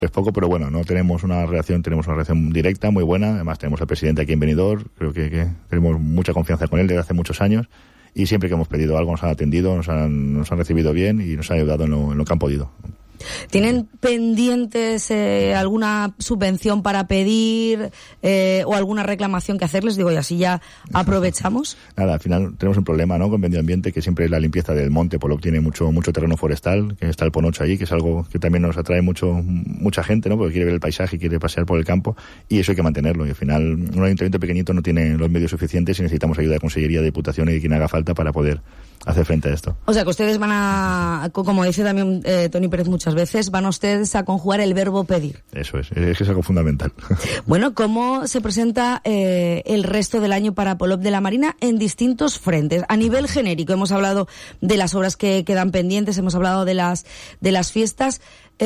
Es poco, pero bueno, no tenemos una relación directa, muy buena. Además tenemos al presidente aquí en Benidorm, creo que tenemos mucha confianza con él desde hace muchos años. Y siempre que hemos pedido algo nos han atendido, nos han recibido bien y nos han ayudado en lo que han podido. ¿Tienen pendientes alguna subvención para pedir o alguna reclamación que hacerles? Digo, y así ya aprovechamos. Nada, al final tenemos un problema, ¿no?, con medio ambiente, que siempre es la limpieza del monte. Polop tiene mucho terreno forestal, que está el Ponocho allí, que es algo que también nos atrae mucha gente, ¿no?, porque quiere ver el paisaje, quiere pasear por el campo, y eso hay que mantenerlo. Y al final un ayuntamiento pequeñito no tiene los medios suficientes y necesitamos ayuda de Consellería, de Diputación y de quien haga falta para poder hacer frente a esto. O sea, que ustedes van a, como dice también Toni Pérez muchas veces, van ustedes a conjugar el verbo pedir. Eso es que es algo fundamental. Bueno, ¿cómo se presenta el resto del año para Polop de la Marina en distintos frentes? A nivel genérico, hemos hablado de las obras que quedan pendientes, hemos hablado de las fiestas.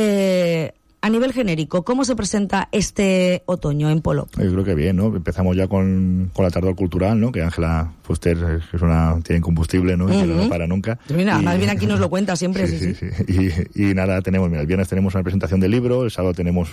A nivel genérico, ¿cómo se presenta este otoño en Polop? Yo creo que bien, ¿no? Empezamos ya con la tardor cultural, ¿no? Que Ángela Fuster tiene combustible, ¿no? Y que no para nunca. Mira, más bien aquí nos lo cuenta siempre. Sí. Y nada, el viernes tenemos una presentación de libro, el sábado tenemos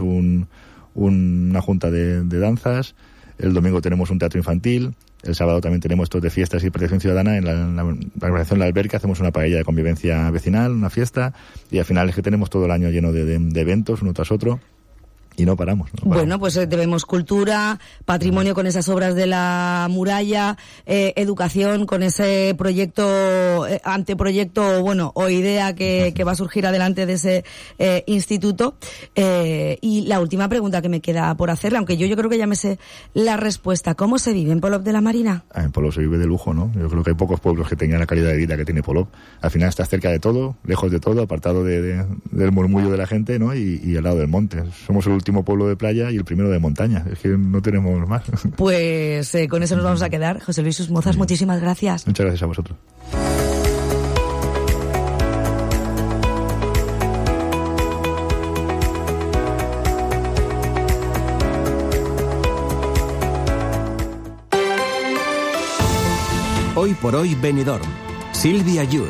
una junta de danzas, el domingo tenemos un teatro infantil, el sábado también tenemos estos de fiestas y protección ciudadana. En la organización de la alberca hacemos una paella de convivencia vecinal, una fiesta, y al final es que tenemos todo el año lleno de eventos uno tras otro. Y no paramos. Bueno, pues debemos cultura, patrimonio con esas obras de la muralla, educación con ese proyecto, anteproyecto, o idea que va a surgir adelante de ese instituto. Y la última pregunta que me queda por hacerle, aunque yo creo que ya me sé la respuesta. ¿Cómo se vive en Polop de la Marina? En Polop se vive de lujo, ¿no? Yo creo que hay pocos pueblos que tengan la calidad de vida que tiene Polop. Al final estás cerca de todo, lejos de todo, apartado del murmullo de la gente, ¿no? Y al lado del monte. Somos el último pueblo de playa y el primero de montaña. Es que no tenemos más. Pues con eso nos vamos a quedar. José Luis Susmozas, muchísimas gracias. Muchas gracias a vosotros. Hoy por hoy Benidorm. Silvia Yus.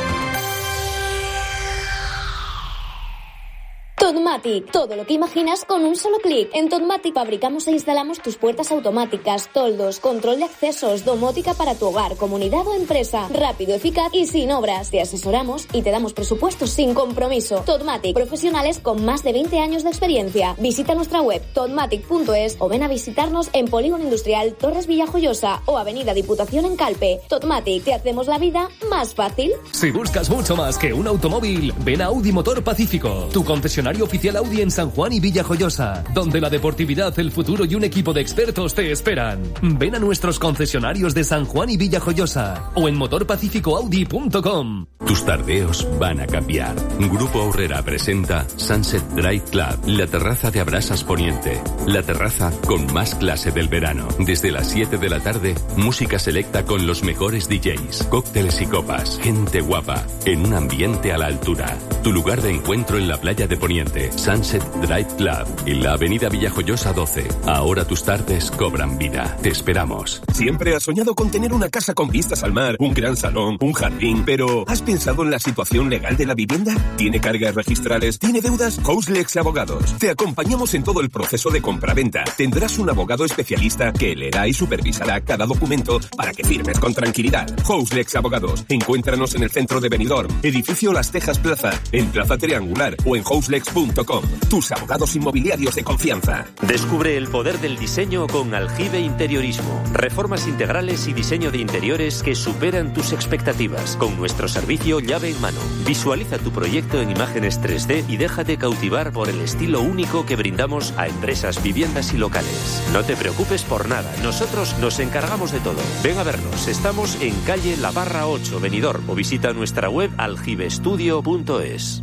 Totmatic, todo lo que imaginas con un solo clic. En Totmatic fabricamos e instalamos tus puertas automáticas, toldos, control de accesos, domótica para tu hogar, comunidad o empresa. Rápido, eficaz y sin obras. Te asesoramos y te damos presupuestos sin compromiso. Totmatic, profesionales con más de 20 años de experiencia. Visita nuestra web totmatic.es o ven a visitarnos en Polígono Industrial Torres Villajoyosa o Avenida Diputación en Calpe. Totmatic, te hacemos la vida más fácil. Si buscas mucho más que un automóvil, ven a Audi Motor Pacífico, tu concesionario oficial Audi en San Juan y Villajoyosa, donde la deportividad, el futuro y un equipo de expertos te esperan. Ven a nuestros concesionarios de San Juan y Villajoyosa o en motorpacificoaudi.com. Tus tardeos van a cambiar. Grupo Aurrera presenta Sunset Drive Club, la terraza de Abrasas Poniente. La terraza con más clase del verano. Desde las 7 de la tarde, música selecta con los mejores DJs, cócteles y copas, gente guapa, en un ambiente a la altura. Tu lugar de encuentro en la playa de Poniente, Sunset Drive Club, en la avenida Villajoyosa 12. Ahora tus tardes cobran vida. Te esperamos. Siempre has soñado con tener una casa con vistas al mar, un gran salón, un jardín, pero ¿has pensado en la situación legal de la vivienda? ¿Tiene cargas registrales? ¿Tiene deudas? Houselex Abogados. Te acompañamos en todo el proceso de compraventa. Tendrás un abogado especialista que leerá y supervisará cada documento para que firmes con tranquilidad. Houselex Abogados. Encuéntranos en el centro de Benidorm, edificio Las Tejas Plaza, en Plaza Triangular o en houselex.com. Tus abogados inmobiliarios de confianza. Descubre el poder del diseño con Aljibe Interiorismo. Reformas integrales y diseño de interiores que superan tus expectativas. Con nuestro servicio llave en mano. Visualiza tu proyecto en imágenes 3D y déjate cautivar por el estilo único que brindamos a empresas, viviendas y locales. No te preocupes por nada. Nosotros nos encargamos de todo. Ven a vernos. Estamos en calle La Barra 8, Benidorm, o visita nuestra web aljibestudio.es.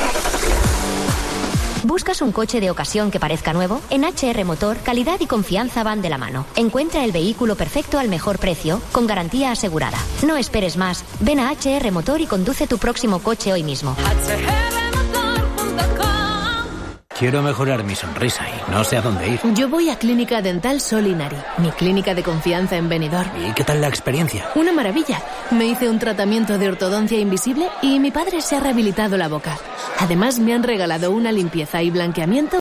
¿Buscas un coche de ocasión que parezca nuevo? En HR Motor, calidad y confianza van de la mano. Encuentra el vehículo perfecto al mejor precio, con garantía asegurada. No esperes más. Ven a HR Motor y conduce tu próximo coche hoy mismo. Quiero mejorar mi sonrisa y no sé a dónde ir. Yo voy a Clínica Dental Solinari, mi clínica de confianza en Benidorm. ¿Y qué tal la experiencia? Una maravilla. Me hice un tratamiento de ortodoncia invisible y mi padre se ha rehabilitado la boca. Además, me han regalado una limpieza y blanqueamiento